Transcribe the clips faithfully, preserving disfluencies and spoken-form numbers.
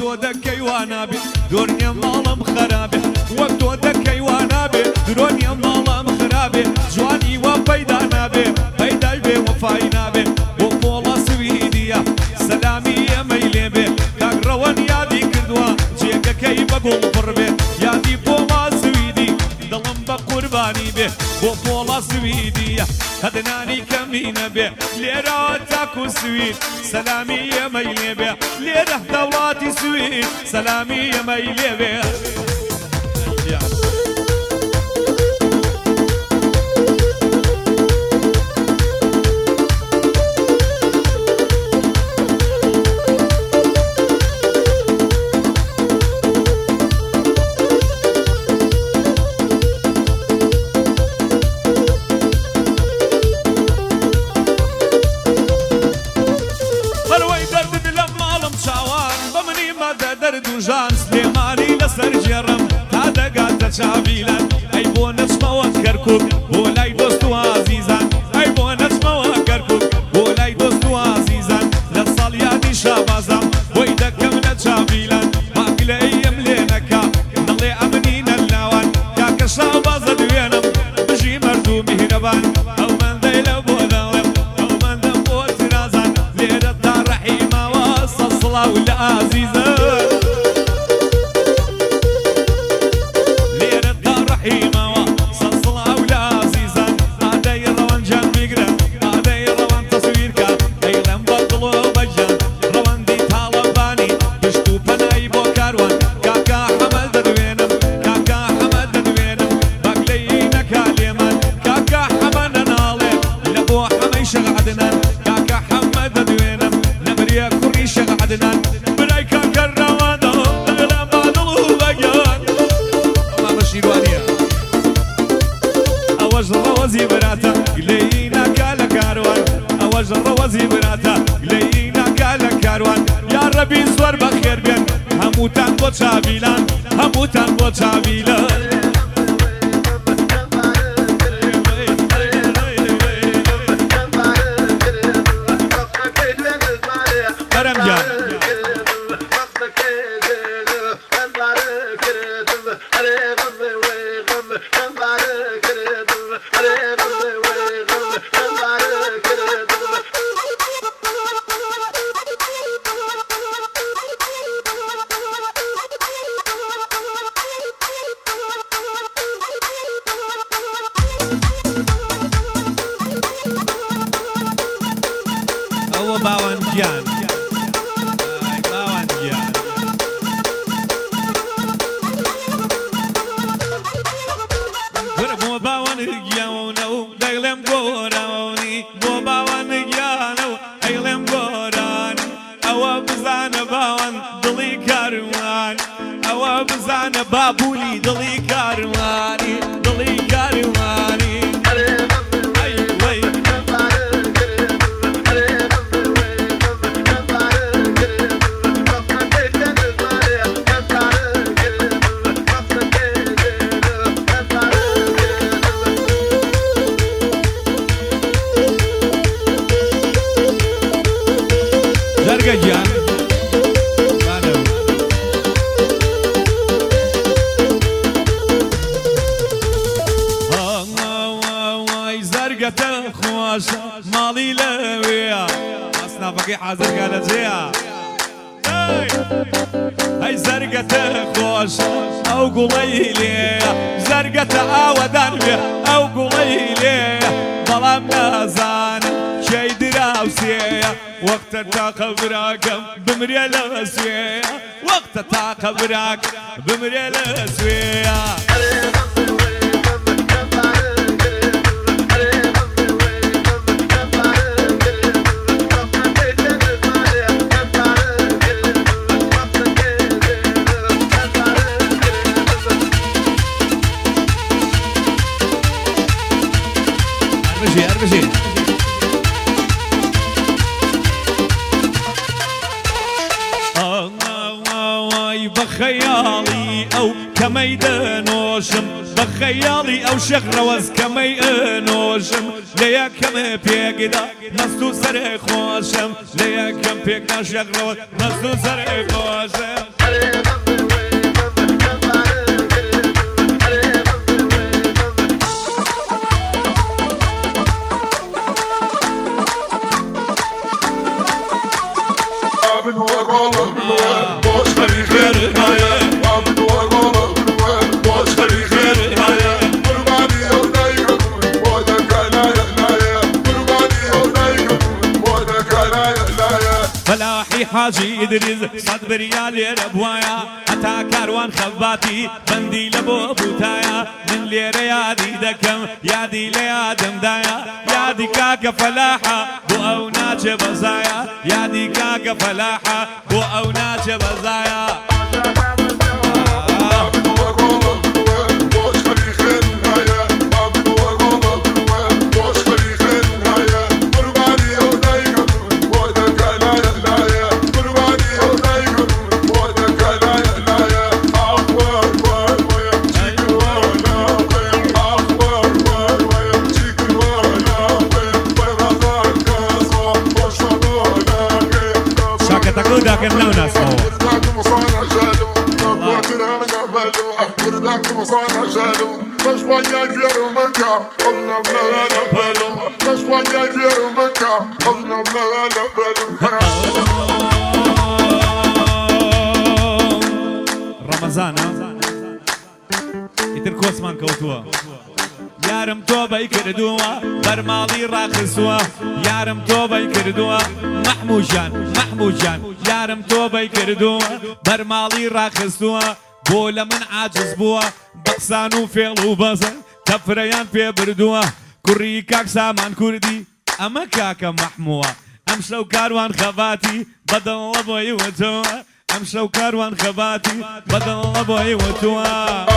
تۆ دەکەی وا نابێ دۆرنیە ماڵم خراپێ وەک تۆ دەکەی وا نابێ درۆنیە ماڵم خراپێ جوانی وە پەیدا نابێ پەیدای بێ وەفای نابێ بۆ پۆڵە سویدیە سەلامی ئێمەی لێبێ کاک ڕەوەن یادی کردووە جێگەکەی بە گوڵ پڕ بێ یادی پۆڵە سویدی دڵم بە قوربانی بێ بۆ پۆڵە سویدیە هەدنانی کەمینە بێ لێرەوە تاکو سوید سەلامی ئێمەی لێبێ لێرە دەوڵاتی سوید سەلامی ئێمەی لێبێ دردوژان سلێمانی لەسەر جێڕم تا دەگاتە چاویلان ئەی بۆ نەچمەوە کەرکووک بۆ لای دۆست و ئازیزان ئەی بۆ نەچمەوە کەرکووک بۆ لای دۆست و ئازیزان لە ساڵیادی شابازام بۆی دەکەم لە چاویلان ماکلەیم لێ نەکا دڵێ ئەمنینە لاوان کاکە شابازە دوێنم بژی مەرد و میهرەبان ئەو مەندەی لە بۆ دەڵێم ئەو مەندەم بۆ ترازان لێرە تا ڕەحیماوە سەد سڵاو لە ئازیزە هەمووتان بۆ چاویلان هەمووتان بۆ چاویلان بەرەمگیان ئەوە باوەندگیان باوەندگیان وەرە بۆ باوەندگیانە و دەیڵێم گۆرانی بۆ باوەندگیانە و ئەیڵێم گۆران ئەوە بزانە باوەند دڵی کاروان ئەوە بزانە بابوولی دڵی کاروانی دڵی کاروانی زەرگەگیان وای زەرگەتە خۆشە ماڵی لەوێە ئەسنافەکەی حازرگا لە جێە ئەی زەرگەتە خۆشە ئەو گوڵەی لێە زەرگەتە ئاوەدان بێ ئەو گوڵەی لێە بەڵام نازانم کێی دراوسێیە وەختە تاقە براکەم بمرێ لە سوێیە وەختە تاقە براک بمرێ لە سوێیە ئەربژێ بە خەیاڵی ئەو کەمەی دەنۆشم بخيالي أو شغل وزكمي نوشم ليا كم بيجدا نستو سر خوشم ليا كم بيجدا شغل نستو سر خوشم فلاحي حاجي إدريس صد بريال ربوايا حتى كاروان خباتي بندي لبو بوتايا من ليرة يادي دكم يادي ليادم دايا يادي كاكا فلاحة بو أو ناجة بزايا يادي كاكا فلاحة بو أو ناجة بزايا لكن لو ناس رمضان يتركوا اسمان كوتوا يارم توبي كردوا برمالي راخصوا يارم توبي كردوا محموجان محموجان يارم توبي كردوا برمالي راخصوا بولا من عاجز بوا بقسانو فيلو بزن تفريان في بردوا كوري كاك سامان كردي اما كاكا محموا امشلو كاروان خباتي بدل الله بوي وتوا امشلو كاروان خباتي بدل الله بوي وتوا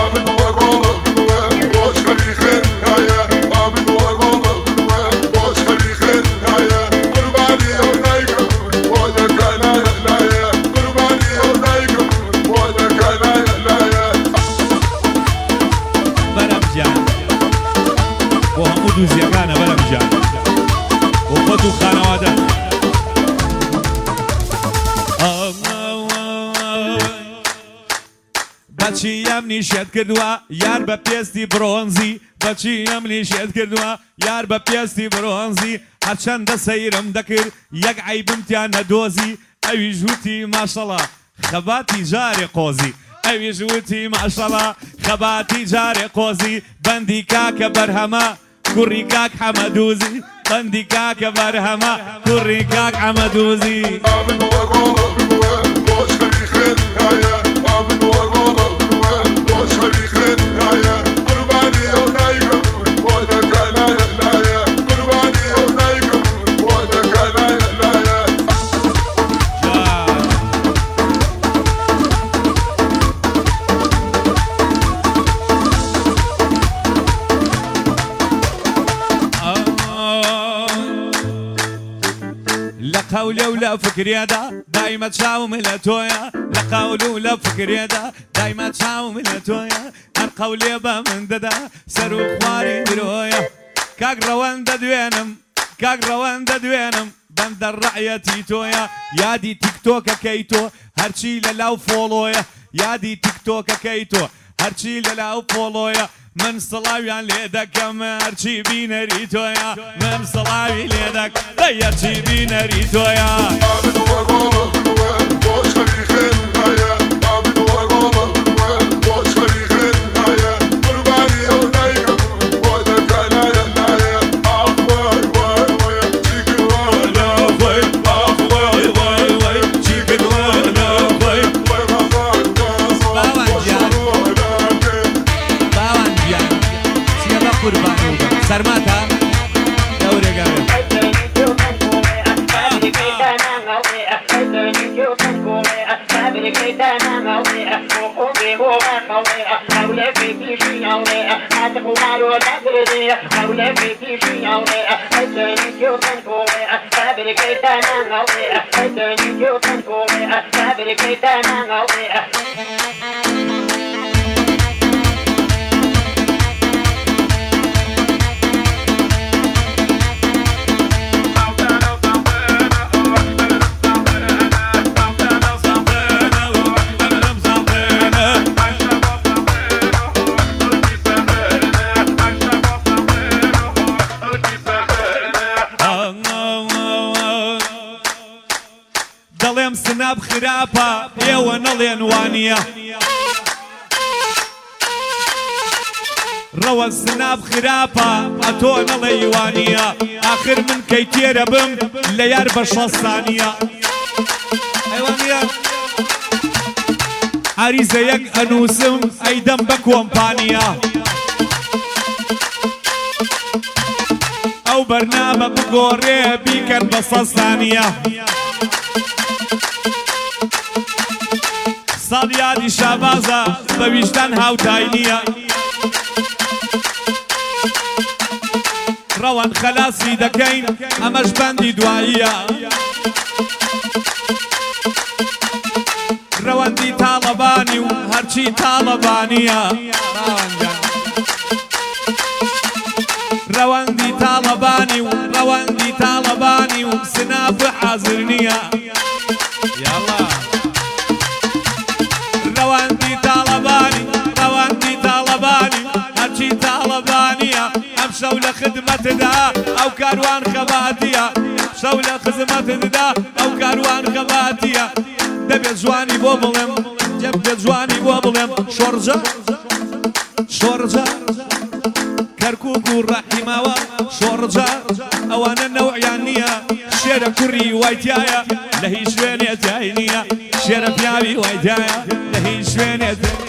زيكانا بلمجان وخدوا خانواده بچی ام نیشت کردوا یار با پیستی برونزی بچی ام نیشت کردوا یار با پیستی برونزی هرچند سیرم دکر یک عیبم تیان ندوزی اوی جوتی ماشالله خباتی جاری قوزی اوی جوتی ماشالله خباتی جاری قوزی بندی کاک برهما كوري كاك حمدوزي بندي كاك برهما كوري كاك حمدوزي لقولي ولا فكري دا دايما تشاوم لتويا لقولي ولا فكري دا دايما تشاوم لتويا القولي با من ددا سرو خواري درويا كاك روان دوينم كاك روان دوينم بند الرعية تيتويا يادي تيك توك كيتو هرشي للاو فولويا يادي تيك توك كيتو هرشي للاو فولويا من صلاوي ليدك ما هرشي بينا ريتويا من صلاوي ليدك هرشي بينا ريتويا سرماتا دوري قبل دەڵێم سناب خراپە ئێوە نەڵێن وانیە ڕەوە سناب خراپە ئەتۆ نەڵێ وانیە ئاخر من کەی تێرە بم لە یار بە شەستانیە ئەیوانیە عریزە یەک ئەنووسم ئەیدەم بە کۆمپانیە ئەو بەرنامە بگۆڕێ بیکەن بە سەستانیە ساڵ یادی شابازە بە ویژدان هاوتای نییە ڕەوەن خەلاسی دەکەین ئەمەش بەندی دواییە ڕەوەندی تاڵەبانی و هەرچی تاڵەبانیە ڕەوەندی تاڵەبانی و ڕەوەندی تاڵەبانی و سناب حازر نییە یاڵا ڕەوەندی تاڵەبانی ڕەوەندی تاڵەبانی هەرچی تاڵەبانیە ئەم شەو لە خدمەتدا ئەو کاروان خەباتیە شەو لە خزمەتدا ئەو کاروان خەباتیە دەبێت جوانی بۆ بڵێم دەبێت جوانی بۆ بڵێم شۆڕجە شۆڕجە کەرکووک و ڕەحیماوە شۆڕجە ئەوانە نەوعیان نییە شێرە کوڕی وایتایە لە هیچ شوێنێ جای نییە شێرە پیاوی وایتایە لە هیچ شوێنێ